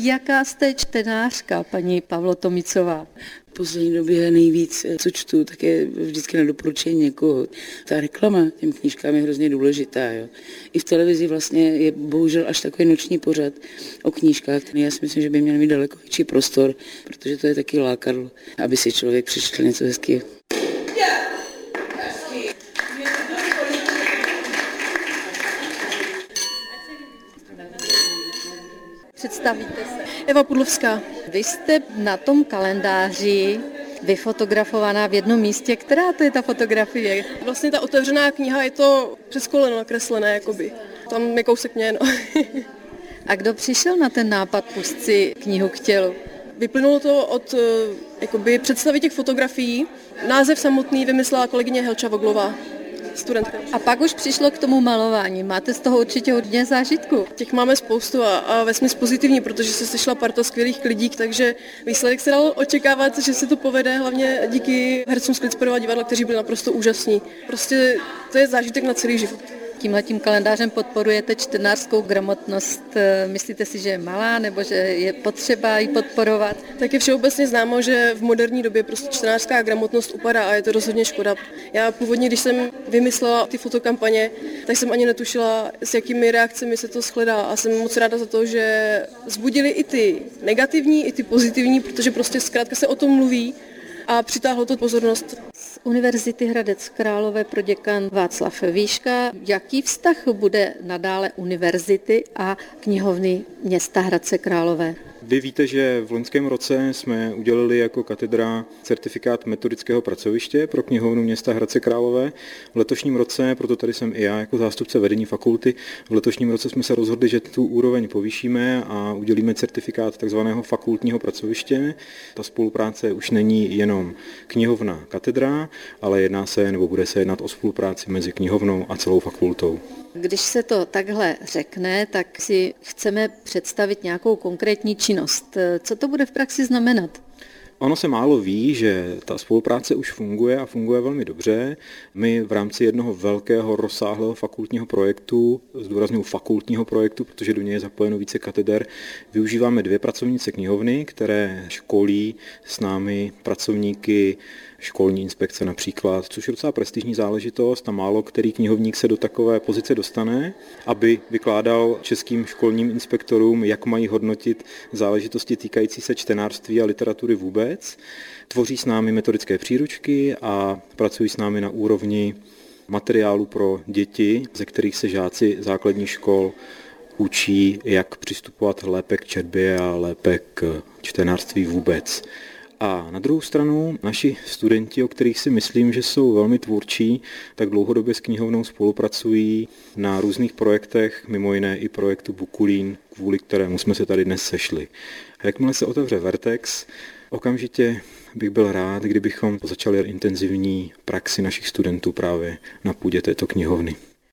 Jaká jste čtenářka, paní Pavlo Tomicová? V poslední době nejvíc, co čtu, tak je vždycky na doporučení někoho. Ta reklama těm knížkám je hrozně důležitá. Jo. I v televizi vlastně je bohužel až takový noční pořad o knížkách. Já si myslím, že by měl mít daleko větší prostor, protože to je taky lákadlo, aby si člověk přečetl něco hezkého. Představíte se. Eva Pudlovská. Vy jste na tom kalendáři vyfotografovaná v jednom místě. Která to je ta fotografie? Vlastně ta otevřená kniha je to přes koleno nakreslené, jakoby. Tam je kousek mě, no. A kdo přišel na ten nápad pustit si knihu k tělu? Vyplynulo to od jakoby představy těch fotografií. Název samotný vymyslela kolegyně Helča Voglová, studentka. A pak už přišlo k tomu malování. Máte z toho určitě hodně zážitku. Těch máme spoustu a vesměs pozitivní, protože se sešla parta skvělých lidí, takže výsledek se dal očekávat, že se to povede, hlavně díky hercům z Klitsperova divadla, kteří byli naprosto úžasní. Prostě to je zážitek na celý život. Tímhletím kalendářem podporujete čtenářskou gramotnost. Myslíte si, že je malá, nebo že je potřeba ji podporovat? Tak je všeobecně známo, že v moderní době prostě čtenářská gramotnost upadá a je to rozhodně škoda. Já původně, když jsem vymyslela ty fotokampaně, tak jsem ani netušila, s jakými reakcemi se to shledá a jsem moc ráda za to, že vzbudili i ty negativní, i ty pozitivní, protože prostě zkrátka se o tom mluví a přitáhlo to pozornost. Z Univerzity Hradec Králové proděkan Václav Výška. Jaký vztah bude nadále univerzity a knihovny města Hradce Králové? Vy víte, že v loňském roce jsme udělili jako katedra certifikát metodického pracoviště pro knihovnu města Hradce Králové. V letošním roce, proto tady jsem i já jako zástupce vedení fakulty, v letošním roce jsme se rozhodli, že tu úroveň povýšíme a udělíme certifikát takzvaného fakultního pracoviště. Ta spolupráce už není jenom knihovna katedra, ale jedná se nebo bude se jednat o spolupráci mezi knihovnou a celou fakultou. Když se to takhle řekne, tak si chceme představit nějakou konkrétní činnost. Co to bude v praxi znamenat? Ono se málo ví, že ta spolupráce už funguje a funguje velmi dobře. My v rámci jednoho velkého rozsáhlého fakultního projektu, zdůrazňuji fakultního projektu, protože do něj je zapojeno více kateder, využíváme 2 pracovnice knihovny, které školí s námi pracovníky školní inspekce například, což je docela prestižní záležitost a málo který knihovník se do takové pozice dostane, aby vykládal českým školním inspektorům, jak mají hodnotit záležitosti týkající se čtenářství a literatury vůbec. Tvoří s námi metodické příručky a pracují s námi na úrovni materiálu pro děti, ze kterých se žáci základních škol učí, jak přistupovat lépe k četbě a lépe k čtenářství vůbec. A na druhou stranu naši studenti, o kterých si myslím, že jsou velmi tvůrčí, tak dlouhodobě s knihovnou spolupracují na různých projektech, mimo jiné i projektu Bukulín, kvůli kterému jsme se tady dnes sešli. A jakmile se otevře Vertex, okamžitě bych byl rád, kdybychom začali intenzivní praxi našich studentů právě na půdě této knihovny.